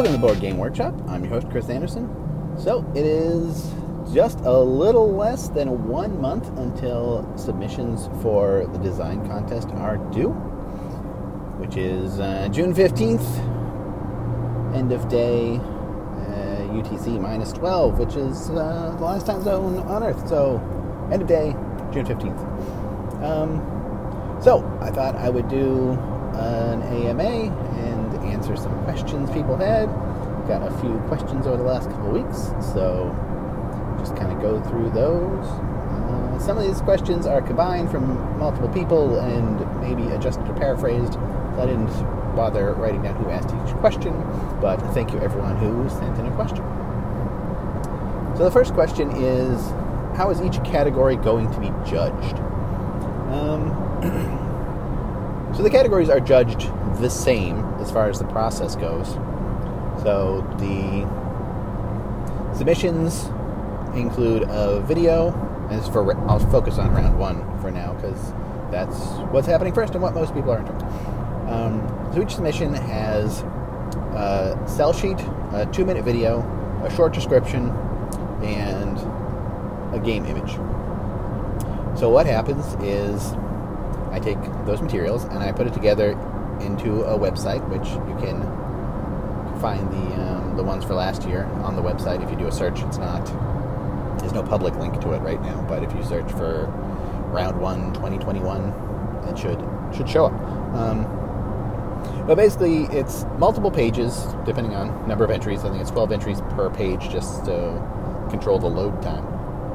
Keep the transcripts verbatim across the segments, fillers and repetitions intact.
Welcome to the Board Game Workshop. I'm your host, Chris Anderson. So, it is just a little less than one month until submissions for the design contest are due, which is uh, June fifteenth, end of day, uh, U T C minus twelve, which is uh, the last time zone on Earth. So, end of day, June fifteenth. Um, so, I thought I would do an A M A and answer some questions people had. Got a few questions over the last couple of weeks, so just kind of go through those. Uh, some of these questions are combined from multiple people and maybe adjusted or paraphrased, so I didn't bother writing down who asked each question, but thank you everyone who sent in a question. So the first question is, how is each category going to be judged? Um, so the categories are judged the same as far as the process goes. So the submissions include a video, and this is for I'll focus on round one for now because that's what's happening first and what most people are enjoying. Um, so each submission has a sell sheet, a two-minute video, a short description, and a game image. So what happens is I take those materials and I put it together into a website, which you can find the um, the ones for last year on the website. If you do a search, it's not there's no public link to it right now, but if you search for round one twenty twenty-one, it should should show up. Um, but basically, it's multiple pages depending on number of entries. I think it's twelve entries per page just to control the load time.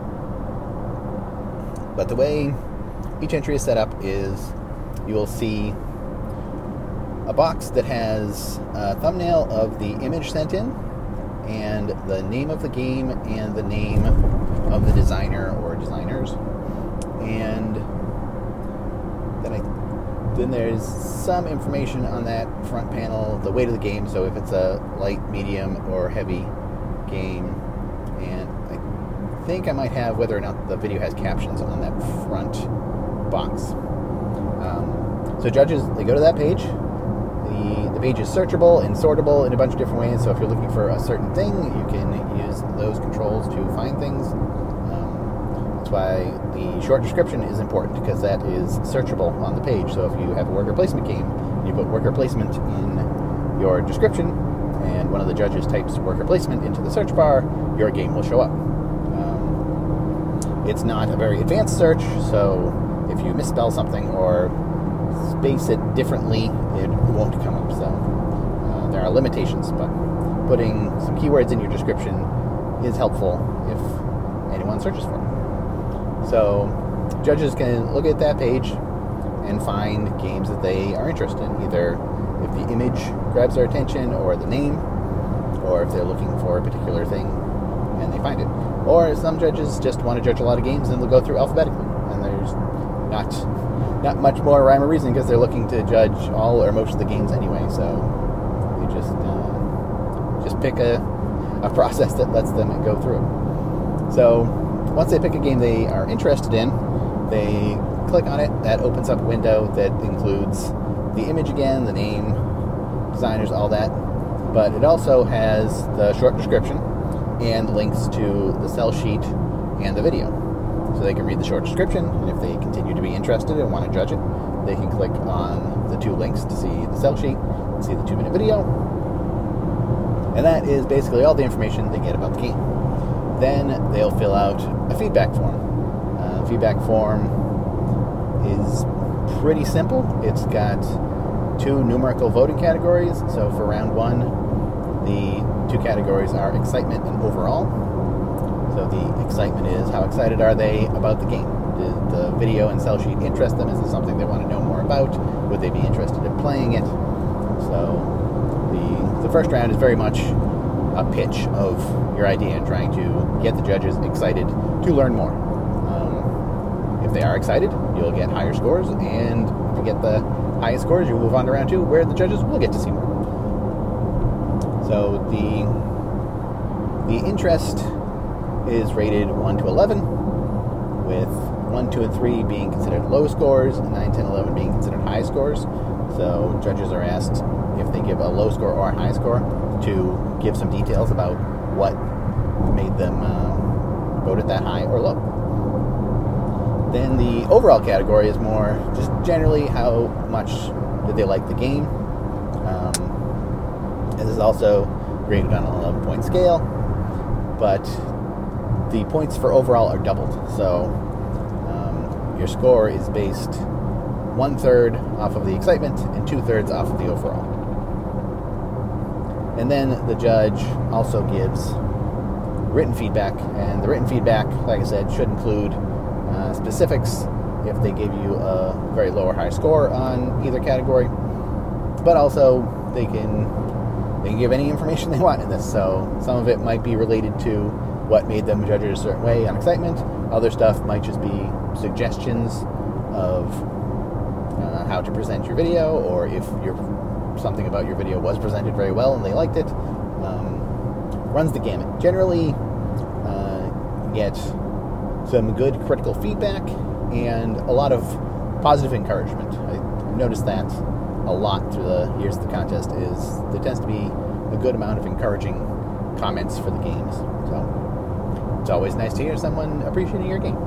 But the way each entry is set up is you will see a box that has a thumbnail of the image sent in and the name of the game and the name of the designer or designers. And then I, then there's some information on that front panel, the weight of the game, so if it's a light, medium, or heavy game. And I think I might have whether or not the video has captions on that front box. Um, so judges, they go to that page. The, the page is searchable and sortable in a bunch of different ways, so if you're looking for a certain thing, you can use those controls to find things. Um, that's why the short description is important, because that is searchable on the page. So if you have a worker placement game, and you put worker placement in your description, and one of the judges types worker placement into the search bar, your game will show up. Um, it's not a very advanced search, so if you misspell something or space it differently, it won't come up. So uh, there are limitations, but putting some keywords in your description is helpful if anyone searches for it. So judges can look at that page and find games that they are interested in, either if the image grabs their attention or the name, or if they're looking for a particular thing and they find it. Or some judges just want to judge a lot of games and they'll go through alphabetically, and there's not Not much more rhyme or reason because they're looking to judge all or most of the games anyway. So you just uh, just pick a, a process that lets them go through. So once they pick a game they are interested in, they click on it. That opens up a window that includes the image again, the name, designers, all that. But it also has the short description and links to the sell sheet and the video. So they can read the short description, and if they continue to be interested and want to judge it, they can click on the two links to see the sell sheet and see the two-minute video. And that is basically all the information they get about the game. Then they'll fill out a feedback form. Uh, feedback form is pretty simple. It's got two numerical voting categories. So for round one, the two categories are excitement and overall. So the excitement is, how excited are they about the game? Did the video and sell sheet interest them? Is it something they want to know more about? Would they be interested in playing it? So the the first round is very much a pitch of your idea and trying to get the judges excited to learn more. Um, if they are excited, you'll get higher scores, and if you get the highest scores, you move on to round two, where the judges will get to see more. So the the interest is rated one to eleven, with one, two, and three being considered low scores, and nine, ten, eleven being considered high scores. So judges are asked if they give a low score or a high score. to give some details about what made them uh, vote it that high or low. Then the overall category is more just generally how much did they like the game. Um, this is also graded on an eleven-point scale, but the points for overall are doubled. So um, your score is based one-third off of the excitement and two-thirds off of the overall. And then the judge also gives written feedback, and the written feedback, like I said, should include uh, specifics if they give you a very low or high score on either category, but also they can they can give any information they want in this. So some of it might be related to what made them judge it a certain way on excitement. Other stuff might just be suggestions of uh, how to present your video, or if your something about your video was presented very well and they liked it. Um, runs the gamut. Generally, uh, get some good critical feedback and a lot of positive encouragement. I've noticed that a lot through the years of the contest. Is there tends to be a good amount of encouraging comments for the games. So it's always nice to hear someone appreciating your game.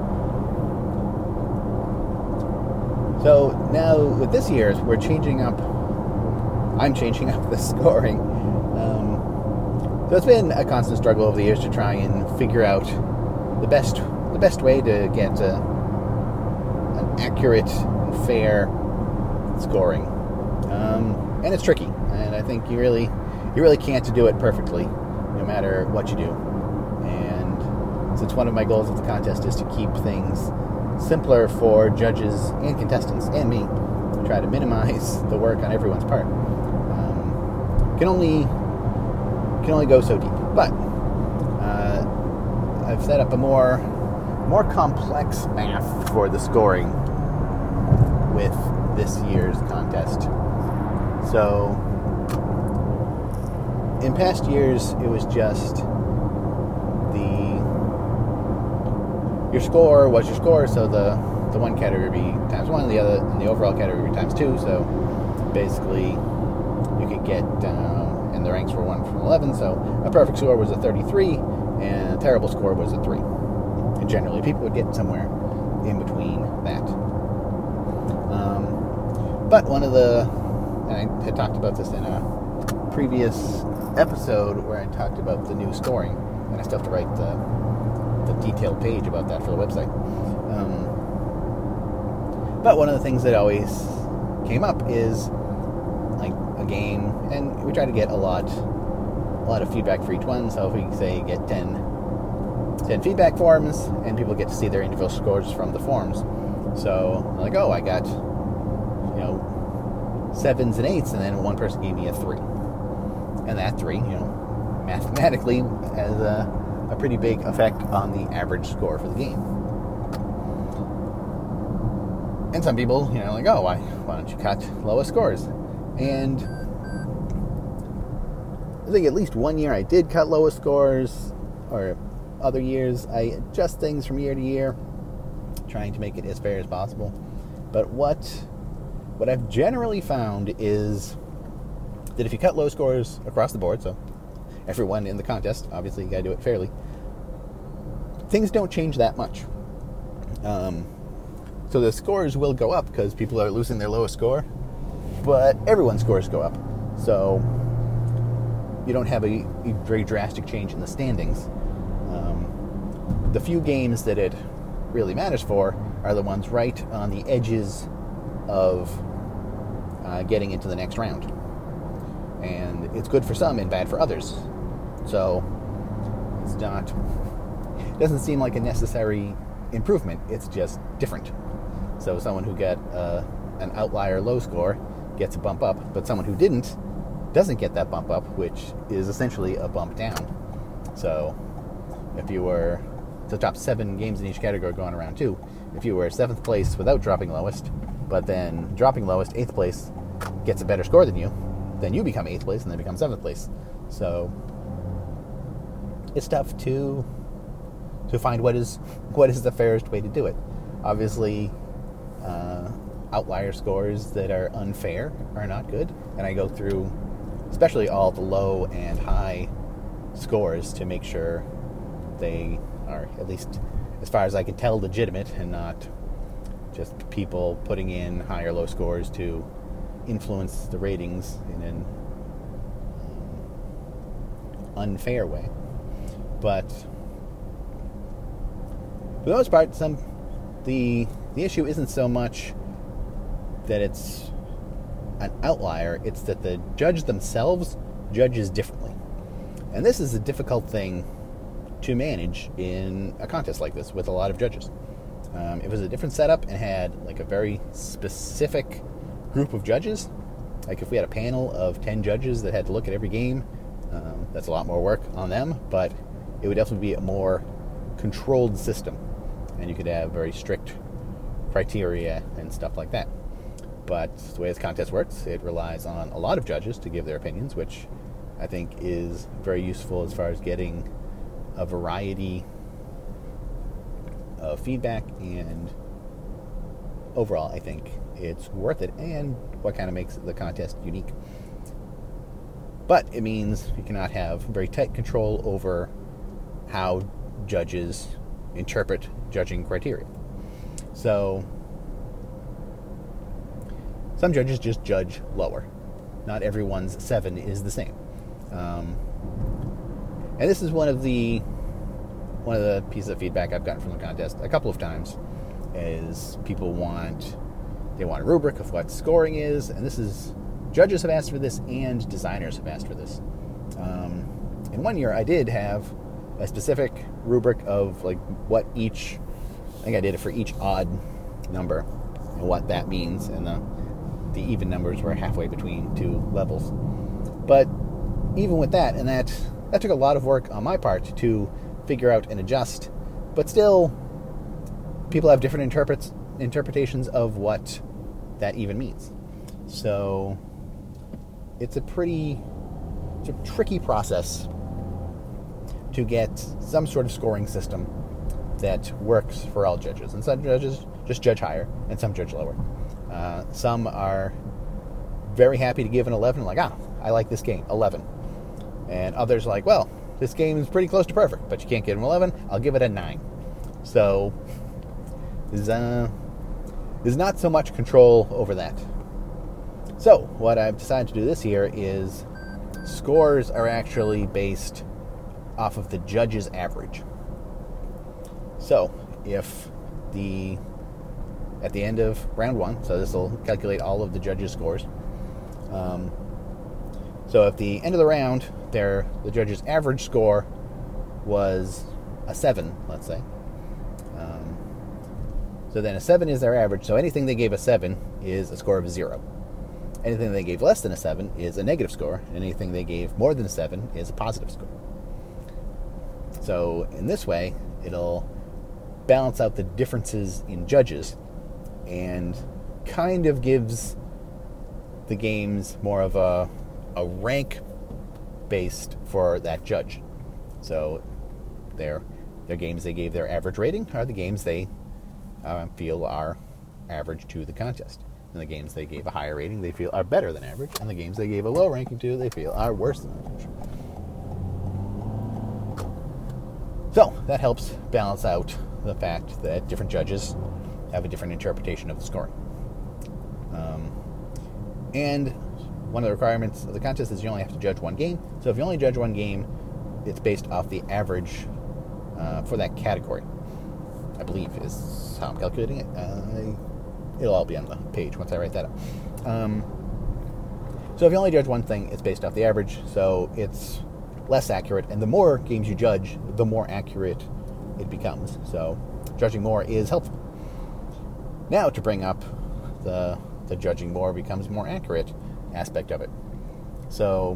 So now with this year's, we're changing up. I'm changing up the scoring. Um, so it's been a constant struggle over the years to try and figure out the best the best way to get a, an accurate and fair scoring. Um, and it's tricky, and I think you really you really can't do it perfectly, no matter what you do. And since one of my goals of the contest is to keep things simpler for judges and contestants and me, to try to minimize the work on everyone's part, um, can only can only go so deep. But uh, I've set up a more more complex math for the scoring with this year's contest. So in past years, it was just the your score was your score. So the the one category would be times one, the other, and the overall category would be times two. So basically, you could get um, and the ranks were one from eleven. So a perfect score was a thirty-three, and a terrible score was a three. And generally, people would get somewhere in between that. Um, but one of the, and I had talked about this in a previous episode where I talked about the new scoring, and I still have to write the, the detailed page about that for the website. Um, but one of the things that always came up is like a game, and we try to get a lot, a lot of feedback for each one. So if we say get ten, ten feedback forms, and people get to see their individual scores from the forms. So like, oh, I got, you know, sevens and eights, and then one person gave me a three. And that three, you know, mathematically has a, a pretty big effect on the average score for the game. And some people, you know, like, oh, why, why don't you cut lowest scores? And I think at least one year I did cut lowest scores, or other years I adjust things from year to year, trying to make it as fair as possible. But what what I've generally found is that if you cut low scores across the board, so everyone in the contest, obviously you gotta do it fairly, things don't change that much. Um, so the scores will go up because people are losing their lowest score, but everyone's scores go up. So you don't have a, a very drastic change in the standings. Um, the few games that it really matters for are the ones right on the edges of uh, getting into the next round. And it's good for some and bad for others. So it's not, it doesn't seem like a necessary improvement. It's just different. So someone who got uh, an outlier low score gets a bump up, but someone who didn't doesn't get that bump up, which is essentially a bump down. So if you were the top seven games in each category going around two, if you were seventh place without dropping lowest, but then dropping lowest, eighth place, gets a better score than you, then you become eighth place and then become seventh place. So it's tough to to find what is what is the fairest way to do it. Obviously, uh, outlier scores that are unfair are not good, and I go through especially all the low and high scores, to make sure they are, at least as far as I can tell, legitimate and not just people putting in high or low scores to influence the ratings in an unfair way. But for the most part, some the the issue isn't so much that it's an outlier, it's that the judge themselves judges differently. And this is a difficult thing to manage in a contest like this with a lot of judges. Um, if it was a different setup and had like a very specific group of judges, like if we had a panel of ten judges that had to look at every game, um, that's a lot more work on them, but it would definitely be a more controlled system, and you could have very strict criteria and stuff like that. But the way this contest works, it relies on a lot of judges to give their opinions, which I think is very useful as far as getting a variety of feedback, and overall I think it's worth it, and what kind of makes the contest unique. But it means you cannot have very tight control over how judges interpret judging criteria. So some judges just judge lower. Not everyone's seven is the same. Um, and this is one of the one of the pieces of feedback I've gotten from the contest a couple of times, is people want they want a rubric of what scoring is, and this is judges have asked for this and designers have asked for this. Um, in one year I did have a specific rubric of like what each, I think I did it for each odd number and what that means, and the the even numbers were halfway between two levels. But even with that, and that that took a lot of work on my part to figure out and adjust, but still people have different interprets interpretations of what that even means. So it's a pretty it's a tricky process to get some sort of scoring system that works for all judges. And some judges just judge higher, and some judge lower. Uh, some are very happy to give an eleven, like, ah, I like this game, eleven. And others are like, well, this game is pretty close to perfect, but you can't give an eleven, I'll give it a nine. So there's, uh, there's not so much control over that. So what I've decided to do this year is scores are actually based off of the judge's average. So if the at the end of round one, so this will calculate all of the judges' scores. Um, so at the end of the round, their the judge's average score was a seven, let's say. Um, so then a seven is their average. So anything they gave a seven is a score of zero. Anything they gave less than a seven is a negative score. And anything they gave more than a seven is a positive score. So in this way, it'll balance out the differences in judges and kind of gives the games more of a, a rank based for that judge. So their their games they gave their average rating are the games they uh, feel are average to the contest. And the games they gave a higher rating they feel are better than average. And the games they gave a low ranking to they feel are worse than average. So that helps balance out the fact that different judges have a different interpretation of the scoring. Um, and one of the requirements of the contest is you only have to judge one game. So if you only judge one game, it's based off the average uh, for that category, I believe is how I'm calculating it. Uh, it'll all be on the page once I write that up. Um, so if you only judge one thing, it's based off the average, so it's less accurate. And the more games you judge, the more accurate it becomes. So judging more is helpful. Now to bring up the the judging more becomes more accurate aspect of it. So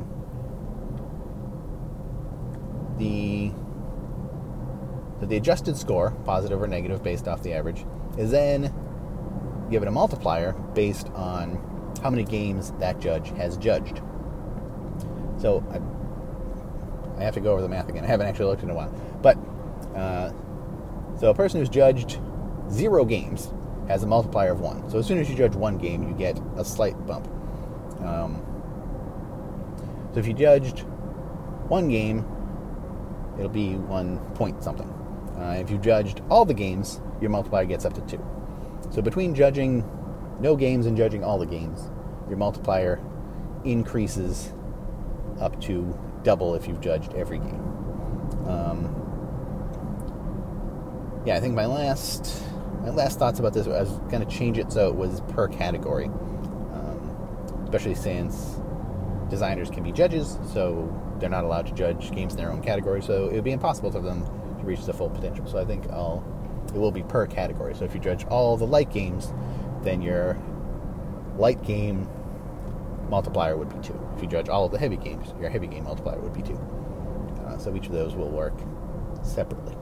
the the adjusted score, positive or negative based off the average, is then given a multiplier based on how many games that judge has judged. So I, I have to go over the math again. I haven't actually looked in a while. But uh, so a person who's judged zero games has a multiplier of one. So as soon as you judge one game, you get a slight bump. Um, So if you judged one game, it'll be one point something. Uh, if you judged all the games, your multiplier gets up to two. So between judging no games and judging all the games, your multiplier increases up to double if you've judged every game. Um, yeah, I think my last my last thoughts about this, I was going to change it so it was per category, um, especially since designers can be judges, so they're not allowed to judge games in their own category, so it would be impossible for them to reach the full potential. So I think I'll it will be per category. So if you judge all the light games, then your light game multiplier would be two. If you judge all of the heavy games, your heavy game multiplier would be two. Uh, so each of those will work separately.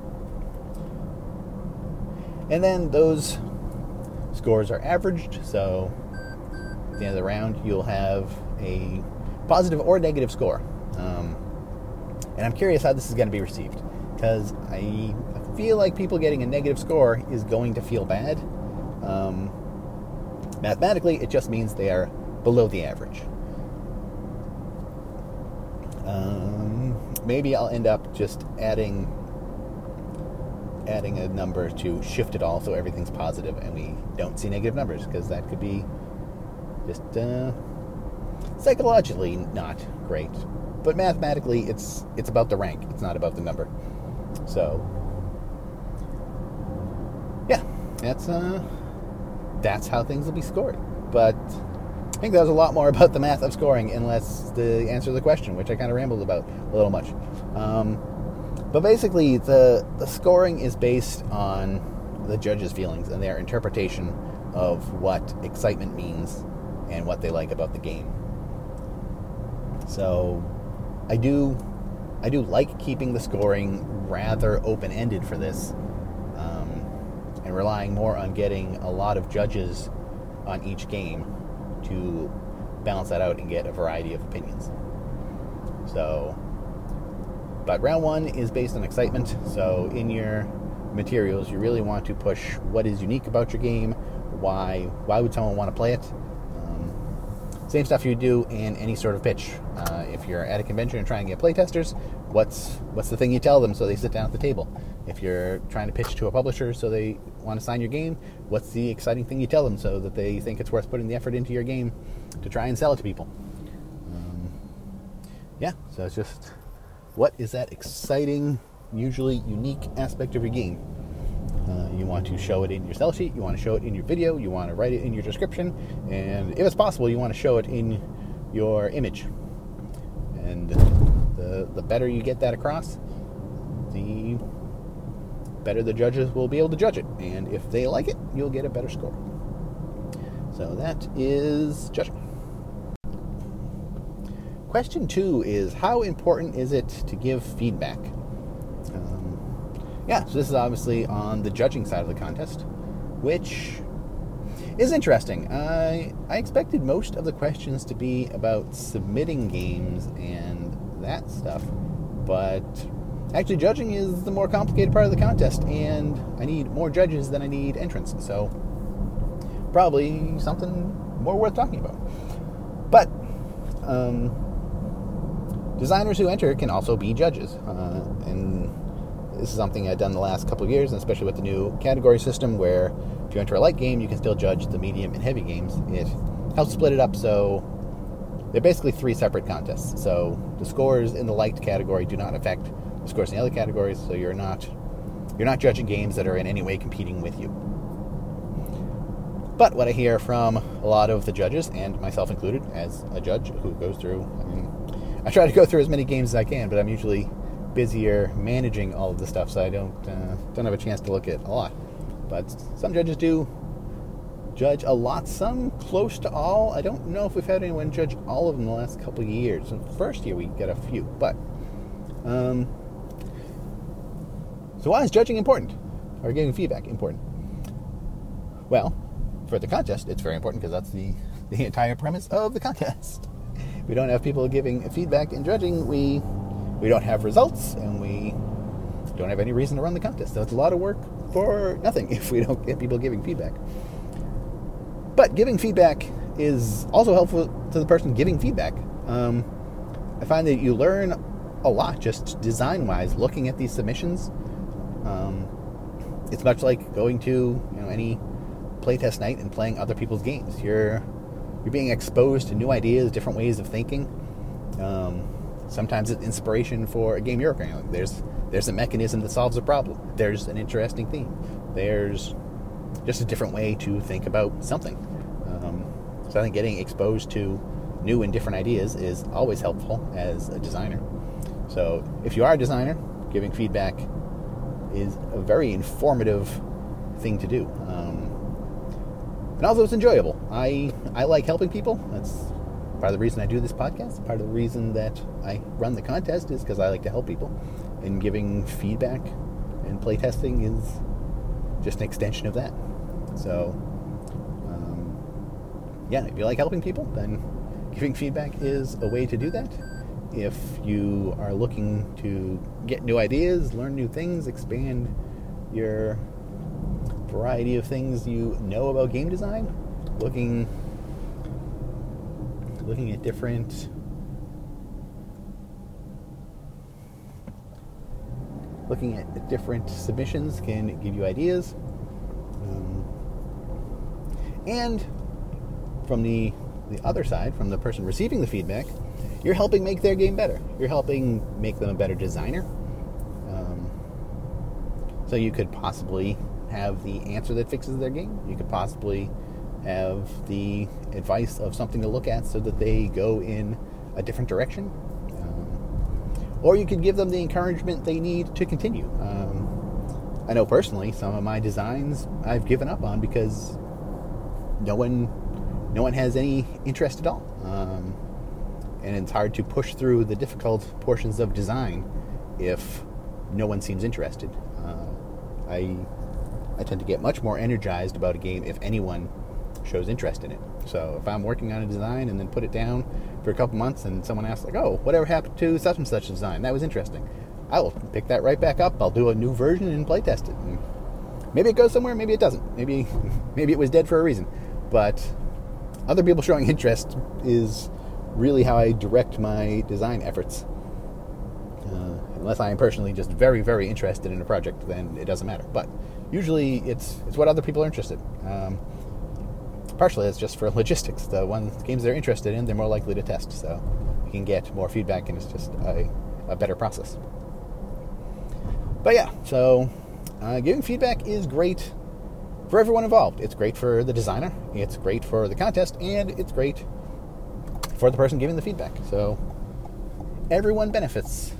And then those scores are averaged, so at the end of the round, you'll have a positive or negative score. Um, and I'm curious how this is going to be received, because I feel like people getting a negative score is going to feel bad. Um, mathematically, it just means they are below the average. Um, maybe I'll end up just adding adding a number to shift it all so everything's positive and we don't see negative numbers, because that could be just uh, psychologically not great. But mathematically, it's it's about the rank. It's not about the number. So, yeah, that's uh, that's how things will be scored. But I think that was a lot more about the math of scoring, unless the answer to the question, which I kind of rambled about a little much. Um, but basically, the the scoring is based on the judges' feelings and their interpretation of what excitement means and what they like about the game. So, I do, I do like keeping the scoring rather open-ended for this, um, and relying more on getting a lot of judges on each game to balance that out and get a variety of opinions. So, but round one is based on excitement. So, in your materials, you really want to push what is unique about your game. Why? Why would someone want to play it? Same stuff you do in any sort of pitch. Uh, if you're at a convention and trying to get playtesters, what's what's the thing you tell them so they sit down at the table? If you're trying to pitch to a publisher so they want to sign your game, what's the exciting thing you tell them so that they think it's worth putting the effort into your game to try and sell it to people? Um, yeah, so it's just, what is that exciting, usually unique aspect of your game? Uh, you want to show it in your sell sheet, you want to show it in your video, you want to write it in your description, and if it's possible, you want to show it in your image. And the the better you get that across, the better the judges will be able to judge it. And if they like it, you'll get a better score. So that is judging. Question two is, how important is it to give feedback? Yeah, so this is obviously on the judging side of the contest, which is interesting. I I expected most of the questions to be about submitting games and that stuff, but actually judging is the more complicated part of the contest, and I need more judges than I need entrants, so probably something more worth talking about. But um, designers who enter can also be judges, uh, and this is something I've done the last couple of years, and especially with the new category system, where if you enter a light game, you can still judge the medium and heavy games. It helps split it up, so they're basically three separate contests. So the scores in the light category do not affect the scores in the other categories, so you're not you're not judging games that are in any way competing with you. But what I hear from a lot of the judges, and myself included, as a judge who goes through, I mean, I try to go through as many games as I can, but I'm usually busier managing all of the stuff, so I don't uh, don't have a chance to look at a lot. But some judges do judge a lot, some close to all. I don't know if we've had anyone judge all of them in the last couple of years. In the first year we got a few, but um, so why is judging important, or giving feedback important? Well, for the contest, it's very important, because that's the the entire premise of the contest. If we don't have people giving feedback and judging, we We don't have results, and we don't have any reason to run the contest. So it's a lot of work for nothing if we don't get people giving feedback. But giving feedback is also helpful to the person giving feedback. Um, I find that you learn a lot just design-wise looking at these submissions. Um, it's much like going to you know any playtest night and playing other people's games. You're you're being exposed to new ideas, different ways of thinking. Um, sometimes it's inspiration for a game you're working on. There's there's a mechanism that solves a problem. There's an interesting theme. There's just a different way to think about something. Um, so I think getting exposed to new and different ideas is always helpful as a designer. So if you are a designer, giving feedback is a very informative thing to do. Um, and also it's enjoyable. I, I like helping people. That's part of the reason I do this podcast. Part of the reason that I run the contest is because I like to help people. And giving feedback and playtesting is just an extension of that. So, um, yeah, if you like helping people, then giving feedback is a way to do that. If you are looking to get new ideas, learn new things, expand your variety of things you know about game design, looking looking at different looking at different submissions can give you ideas. Um, and from the the other side, from the person receiving the feedback, you're helping make their game better. You're helping make them a better designer. Um, so you could possibly have the answer that fixes their game. You could possibly have the advice of something to look at so that they go in a different direction. Um, or you could give them the encouragement they need to continue. Um, I know personally, some of my designs I've given up on because no one no one has any interest at all. Um, and it's hard to push through the difficult portions of design if no one seems interested. Uh, I I tend to get much more energized about a game if anyone shows interest in it. So if I'm working on a design and then put it down for a couple months and someone asks like, oh, whatever happened to such and such design? That was interesting. I will pick that right back up. I'll do a new version and play test it. And maybe it goes somewhere, maybe it doesn't. Maybe maybe it was dead for a reason. But other people showing interest is really how I direct my design efforts. Uh, unless I am personally just very, very interested in a project, then it doesn't matter. But usually it's it's what other people are interested in. Um, partially it's just for logistics. The ones the games they're interested in, they're more likely to test. So you can get more feedback and it's just a, a better process. But yeah, so uh, giving feedback is great for everyone involved. It's great for the designer, it's great for the contest, and it's great for the person giving the feedback. So everyone benefits.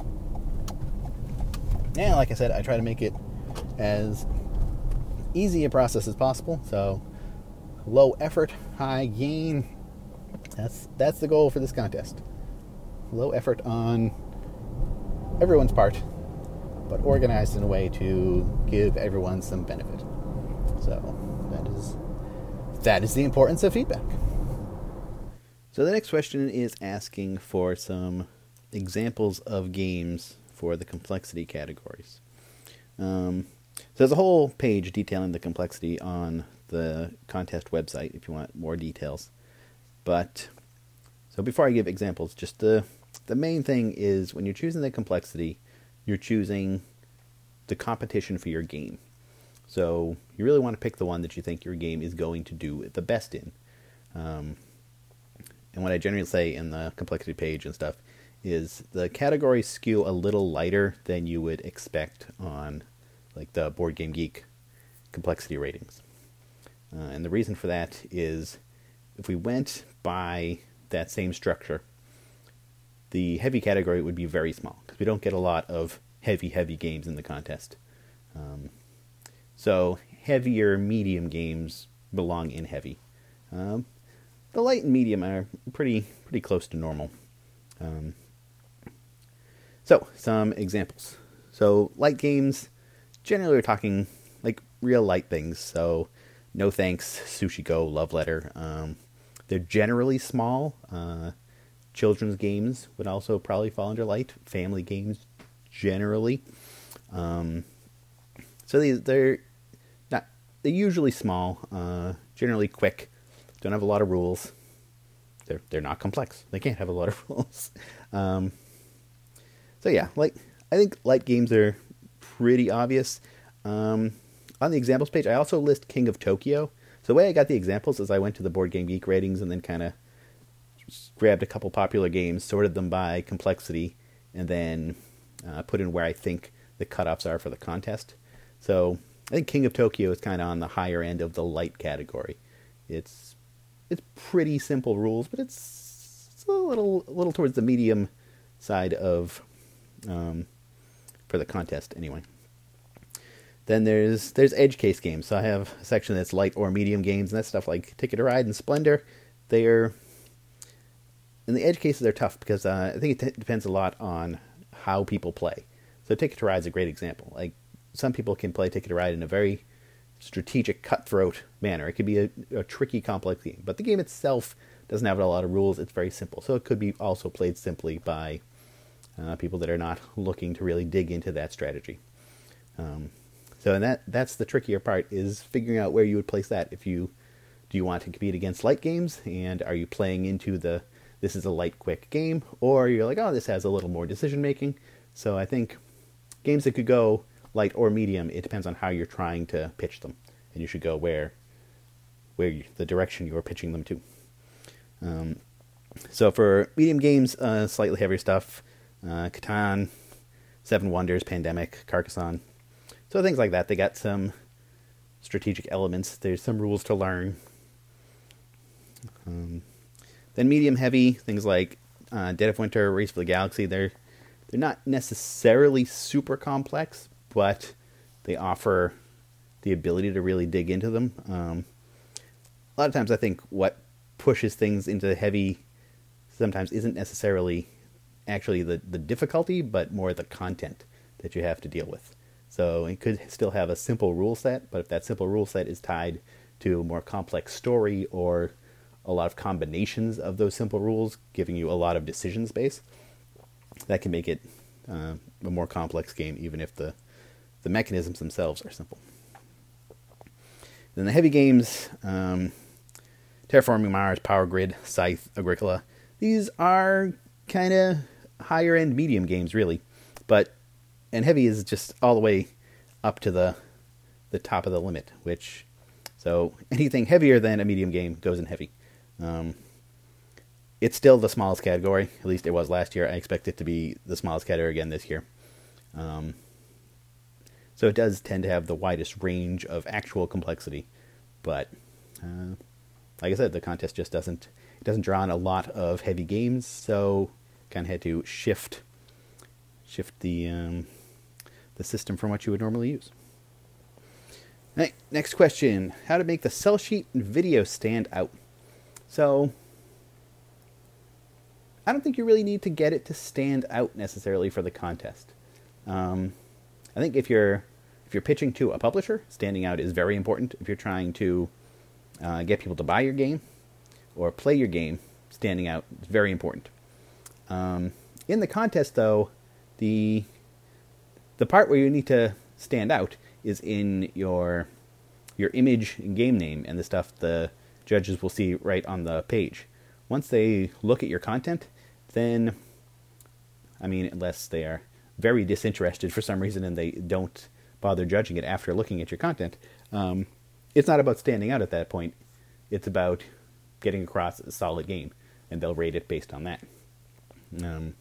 And like I said, I try to make it as easy a process as possible. So low effort, high gain. That's that's the goal for this contest. Low effort on everyone's part, but organized in a way to give everyone some benefit. So that is that is the importance of feedback. So the next question is asking for some examples of games for the complexity categories. Um, so there's a whole page detailing the complexity on the contest website if you want more details. But so before I give examples, just the the main thing is when you're choosing the complexity, you're choosing the competition for your game. So you really want to pick the one that you think your game is going to do the best in. Um, and what I generally say in the complexity page and stuff is the categories skew a little lighter than you would expect on like the Board Game Geek complexity ratings. Uh, and the reason for that is if we went by that same structure, the heavy category would be very small because we don't get a lot of heavy, heavy games in the contest. Um, so heavier, medium games belong in heavy. Um, the light and medium are pretty pretty close to normal. Um, so some examples. So light games, generally we're talking like real light things. So No Thanks, Sushi Go, Love Letter. Um, they're generally small. Uh, children's games would also probably fall under light. Family games generally. Um, so these they're not they're usually small, uh, generally quick. Don't have a lot of rules. they're they're not complex. They can't have a lot of rules. Um, so yeah, like I think light games are pretty obvious. Um, on the examples page, I also list King of Tokyo. So the way I got the examples is I went to the Board Game Geek ratings and then kind of grabbed a couple popular games, sorted them by complexity, and then uh, put in where I think the cutoffs are for the contest. So I think King of Tokyo is kind of on the higher end of the light category. It's it's pretty simple rules, but it's, it's a little a little towards the medium side of um, for the contest anyway. Then there's there's edge case games. So I have a section that's light or medium games, and that's stuff like Ticket to Ride and Splendor. They're and the edge cases are tough because uh, I think it t- depends a lot on how people play. So Ticket to Ride is a great example. Like some people can play Ticket to Ride in a very strategic, cutthroat manner. It could be a, a tricky, complex game, but the game itself doesn't have a lot of rules. It's very simple, so it could be also played simply by uh, people that are not looking to really dig into that strategy. Um, so, and that that's the trickier part, is figuring out where you would place that. If you do you want to compete against light games, and are you playing into the this is a light, quick game, or you're like, oh, this has a little more decision making. So I think games that could go light or medium, it depends on how you're trying to pitch them, and you should go where where you, the direction you're pitching them to. Um, so for medium games, uh, slightly heavier stuff, uh, Catan, Seven Wonders, Pandemic, Carcassonne. So things like that. They got some strategic elements. There's some rules to learn. Um, then medium heavy, things like uh, Dead of Winter, Race for the Galaxy. They're they're not necessarily super complex, but they offer the ability to really dig into them. Um, a lot of times I think what pushes things into heavy sometimes isn't necessarily actually the, the difficulty, but more the content that you have to deal with. So it could still have a simple rule set, but if that simple rule set is tied to a more complex story or a lot of combinations of those simple rules, giving you a lot of decision space, that can make it uh, a more complex game, even if the, the mechanisms themselves are simple. Then the heavy games, um, Terraforming Mars, Power Grid, Scythe, Agricola. These are kind of higher end medium games, really, but and heavy is just all the way up to the the top of the limit. Which, so anything heavier than a medium game goes in heavy. Um, it's still the smallest category. At least it was last year. I expect it to be the smallest category again this year. Um, so it does tend to have the widest range of actual complexity, but uh, like I said, the contest just doesn't it doesn't draw on a lot of heavy games. So kind of had to shift shift the um, the system from what you would normally use. All right, next question: how to make the sell sheet and video stand out? So I don't think you really need to get it to stand out necessarily for the contest. Um, I think if you're if you're pitching to a publisher, standing out is very important. If you're trying to uh, get people to buy your game or play your game, standing out is very important. Um, in the contest, though, the the part where you need to stand out is in your your image and game name and the stuff the judges will see right on the page. Once they look at your content, then, I mean, unless they are very disinterested for some reason and they don't bother judging it after looking at your content, um, it's not about standing out at that point. It's about getting across a solid game, and they'll rate it based on that. Um,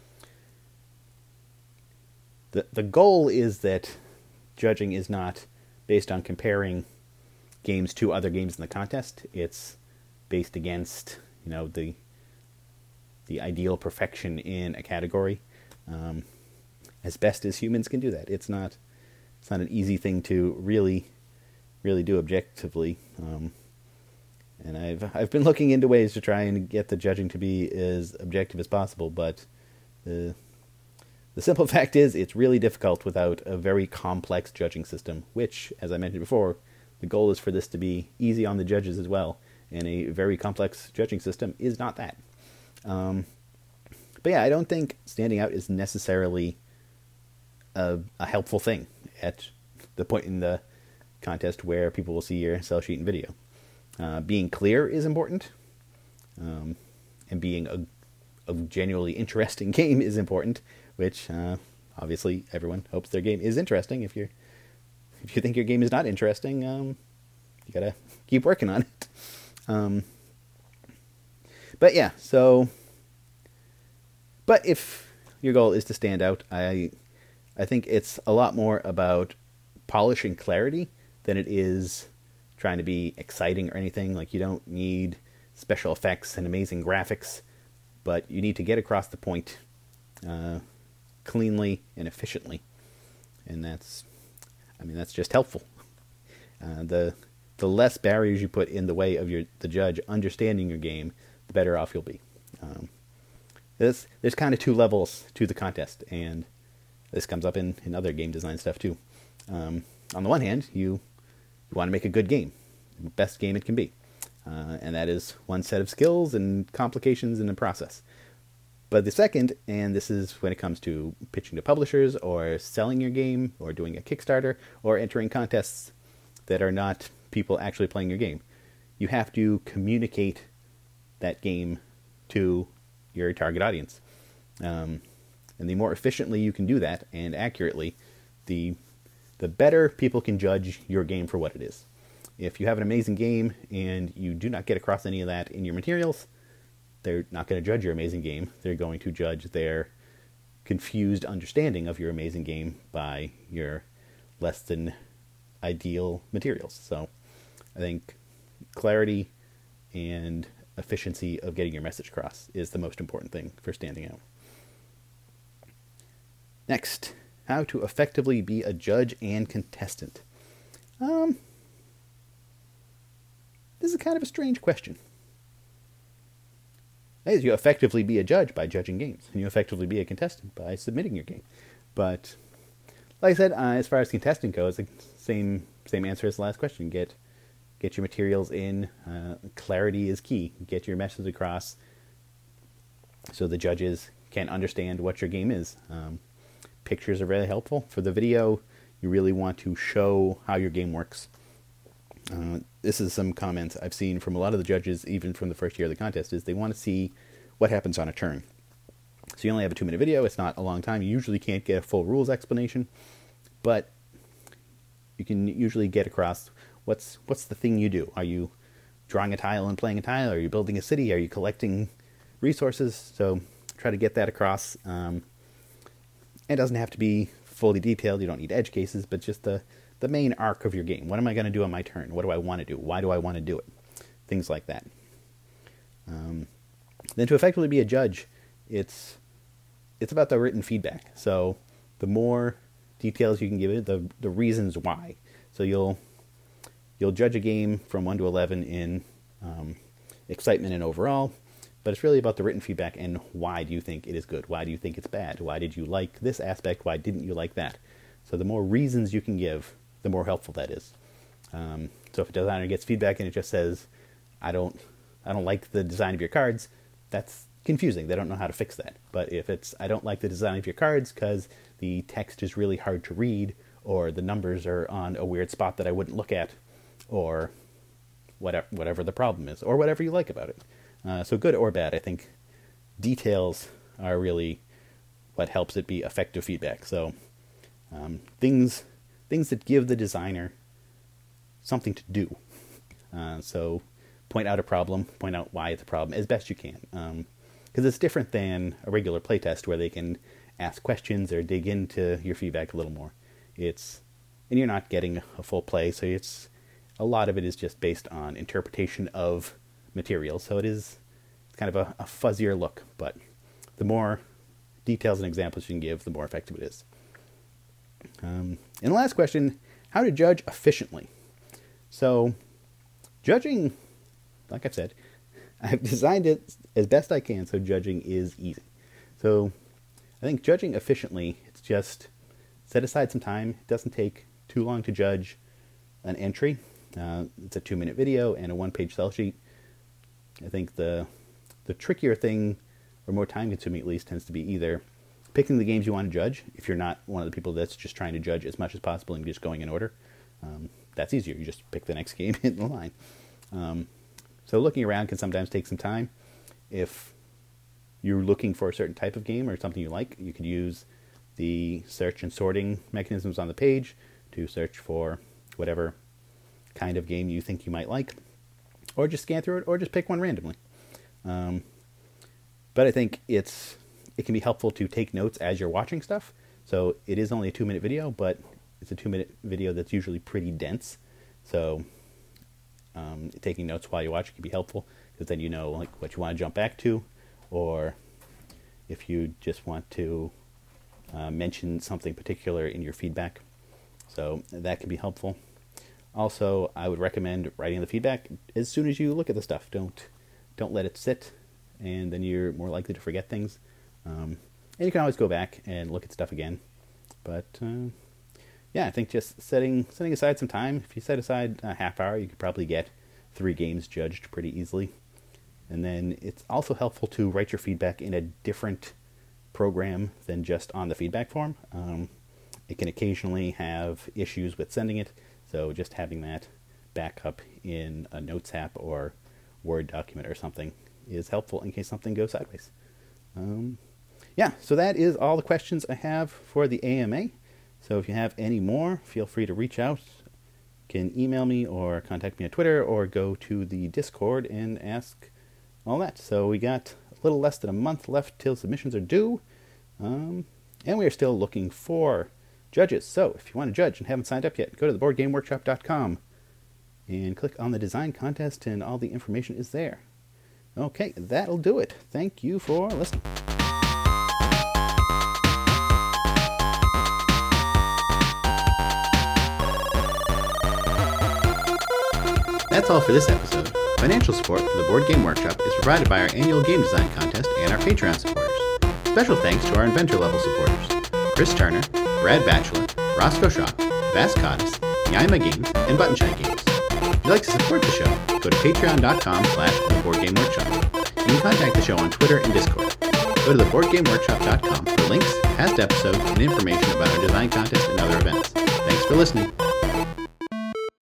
the the goal is that judging is not based on comparing games to other games in the contest. It's based against, you know, the the ideal perfection in a category, um, as best as humans can do that. It's not it's not an easy thing to really really do objectively. Um, and I've I've been looking into ways to try and get the judging to be as objective as possible, but the the simple fact is it's really difficult without a very complex judging system, which, as I mentioned before, the goal is for this to be easy on the judges as well, and a very complex judging system is not that. Um, but yeah, I don't think standing out is necessarily a, a helpful thing at the point in the contest where people will see your sell sheet and video. Uh, being clear is important. Um, and being a, a genuinely interesting game is important, which uh, obviously everyone hopes their game is interesting. If you're if you think your game is not interesting, um, you gotta keep working on it. Um, but yeah, so but if your goal is to stand out, I I think it's a lot more about polishing clarity than it is trying to be exciting or anything. Like, you don't need special effects and amazing graphics, but you need to get across the point uh, cleanly and efficiently, and that's, I mean, that's just helpful. Uh, the the less barriers you put in the way of your the judge understanding your game, the better off you'll be. Um, there's there's kind of two levels to the contest, and this comes up in, in other game design stuff too. Um, on the one hand, you, you want to make a good game, the best game it can be. Uh, and that is one set of skills and complications in the process. But the second, and this is when it comes to pitching to publishers or selling your game or doing a Kickstarter or entering contests that are not people actually playing your game, you have to communicate that game to your target audience. Um, and the more efficiently you can do that and accurately, the the better people can judge your game for what it is. If you have an amazing game and you do not get across any of that in your materials, they're not going to judge your amazing game. They're going to judge their confused understanding of your amazing game by your less than ideal materials. So I think clarity and efficiency of getting your message across is the most important thing for standing out. Next, how to effectively be a judge and contestant. Um, this is kind of a strange question. As you effectively be a judge by judging games, and you effectively be a contestant by submitting your game. But like I said, uh, as far as contestant goes, the same same answer as the last question. Get get your materials in. Uh, clarity is key. Get your message across so the judges can understand what your game is. Um, pictures are really helpful. For the video, you really want to show how your game works. Uh, this is some comments I've seen from a lot of the judges, even from the first year of the contest, is they want to see what happens on a turn. So you only have a two-minute video. It's not a long time. You usually can't get a full rules explanation, but you can usually get across what's what's the thing you do. Are you drawing a tile and playing a tile? Are you building a city? Are you collecting resources? So try to get that across. Um, it doesn't have to be fully detailed. You don't need edge cases, but just the the main arc of your game. What am I going to do on my turn? What do I want to do? Why do I want to do it? Things like that. Um, then to effectively be a judge, it's it's about the written feedback. So the more details you can give it, the the reasons why. So you'll you'll judge a game from one to eleven in um, excitement and overall, but it's really about the written feedback and why do you think it is good? Why do you think it's bad? Why did you like this aspect? Why didn't you like that? So the more reasons you can give, the more helpful that is. Um, so if a designer gets feedback and it just says, I don't I don't like the design of your cards, that's confusing. They don't know how to fix that. But if it's, I don't like the design of your cards because the text is really hard to read, or the numbers are on a weird spot that I wouldn't look at, or whatever, whatever the problem is, or whatever you like about it. Uh, so good or bad, I think details are really what helps it be effective feedback. So um, things things that give the designer something to do. Uh, so point out a problem, point out why it's a problem as best you can. Um, because it's different than a regular playtest where they can ask questions or dig into your feedback a little more. It's, and you're not getting a full play, so it's, a lot of it is just based on interpretation of material. So it is it's kind of a, a fuzzier look, but the more details and examples you can give, the more effective it is. Um, and the last question, how to judge efficiently. So judging, like I've said, I've designed it as best I can so judging is easy. So I think judging efficiently, it's just set aside some time. It doesn't take too long to judge an entry. Uh, it's a two-minute video and a one-page sell sheet. I think the the trickier thing, or more time-consuming at least, tends to be either picking the games you want to judge. If you're not one of the people that's just trying to judge as much as possible and just going in order, um, that's easier. You just pick the next game in the line. Um, so looking around can sometimes take some time. If you're looking for a certain type of game or something you like, you could use the search and sorting mechanisms on the page to search for whatever kind of game you think you might like, or just scan through it, or just pick one randomly. Um, but I think it's it can be helpful to take notes as you're watching stuff. So it is only a two-minute video, but it's a two-minute video that's usually pretty dense. So um, taking notes while you watch it can be helpful, because then you know like what you want to jump back to, or if you just want to uh, mention something particular in your feedback. So that can be helpful. Also, I would recommend writing the feedback as soon as you look at the stuff. Don't don't let it sit, and then you're more likely to forget things. Um, and you can always go back and look at stuff again. But uh, yeah, I think just setting setting aside some time. If you set aside a half hour, you could probably get three games judged pretty easily. And then it's also helpful to write your feedback in a different program than just on the feedback form. Um, it can occasionally have issues with sending it, so just having that back up in a Notes app or Word document or something is helpful in case something goes sideways. Um, yeah, so that is all the questions I have for the A M A. So if you have any more, feel free to reach out. You can email me or contact me on Twitter, or go to the Discord and ask all that. So we got a little less than a month left till submissions are due. Um, and we are still looking for judges. So if you want to judge and haven't signed up yet, go to the board game workshop dot com and click on the design contest, and all the information is there. Okay, that'll do it. Thank you for listening. That's all for this episode. Financial support for the Board Game Workshop is provided by our annual game design contest and our Patreon supporters. Special thanks to our inventor-level supporters, Chris Turner, Brad Batchelor, Roscoe Shock, Vas Cottis, Yaima Games, and Buttonshy Games. If you'd like to support the show, go to patreon dot com slash the Board Game Workshop. You can contact the show on Twitter and Discord. Go to the board game workshop dot com for links, past episodes, and information about our design contest and other events. Thanks for listening.